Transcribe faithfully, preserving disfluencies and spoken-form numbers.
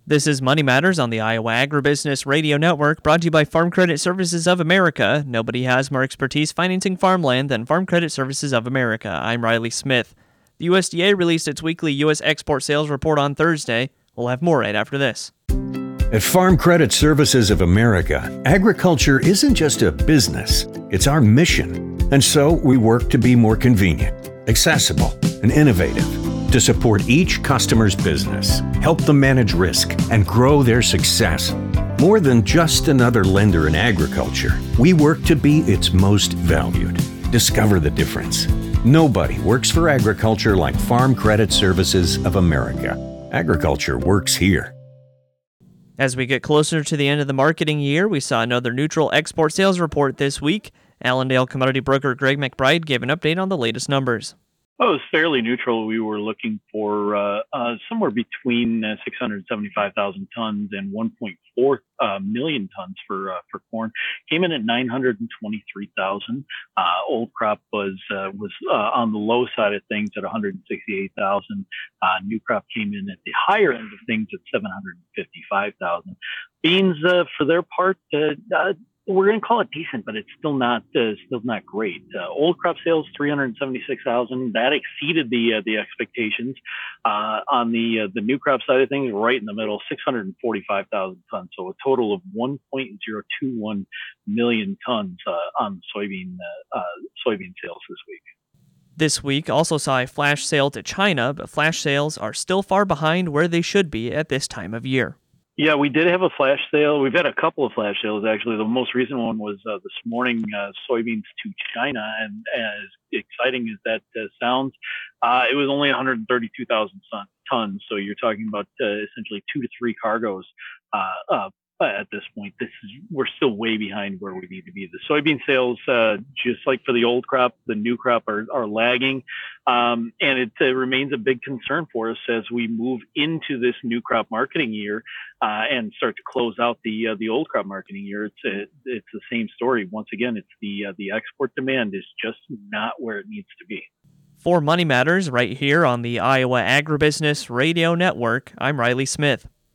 This is Money Matters on the Iowa Agribusiness Radio Network, brought to you by Farm Credit Services of America. Nobody has more expertise financing farmland than Farm Credit Services of America. I'm Riley Smith. The U S D A released its weekly U S export sales report on Thursday. We'll have more right after this. At Farm Credit Services of America, agriculture isn't just a business, it's our mission. And so we work to be more convenient, accessible, and innovative to support each customer's business, help them manage risk, and grow their success. More than just another lender in agriculture, we work to be its most valued. Discover the difference. Nobody works for agriculture like Farm Credit Services of America. Agriculture works here. As we get closer to the end of the marketing year, we saw another neutral export sales report this week. Allendale commodity broker Greg McBride gave an update on the latest numbers. Well, it was fairly neutral. We were looking for uh, uh, somewhere between uh, six hundred seventy-five thousand tons and one point four uh, million tons for uh, for corn. Came in at nine hundred twenty-three thousand. Uh, old crop was uh, was uh, on the low side of things at one hundred sixty-eight thousand. Uh, new crop came in at the higher end of things at seven hundred fifty-five thousand. Beans, uh, for their part, uh, uh, we're going to call it decent, but it's still not uh, still not great. Uh, old crop sales three hundred seventy-six thousand. That exceeded the uh, the expectations. Uh, on the uh, the new crop side of things, right in the middle, six hundred forty-five thousand tons. So a total of one point zero two one million tons uh, on soybean uh, uh, soybean sales this week. This week also saw a flash sale to China, but flash sales are still far behind where they should be at this time of year. Yeah, we did have a flash sale. We've had a couple of flash sales, actually. The most recent one was uh, this morning, uh, soybeans to China. And as exciting as that uh, sounds, uh, it was only one hundred thirty-two thousand tons. So you're talking about uh, essentially two to three cargoes uh, uh, at this point. This is we're still way behind where we need to be. The soybean sales, uh, just like for the old crop, the new crop are, are lagging. Um, and it uh, remains a big concern for us as we move into this new crop marketing year uh, and start to close out the uh, the old crop marketing year. It's a, it's the same story. Once again, it's the uh, the export demand is just not where it needs to be. For Money Matters, right here on the Iowa Agribusiness Radio Network, I'm Riley Smith.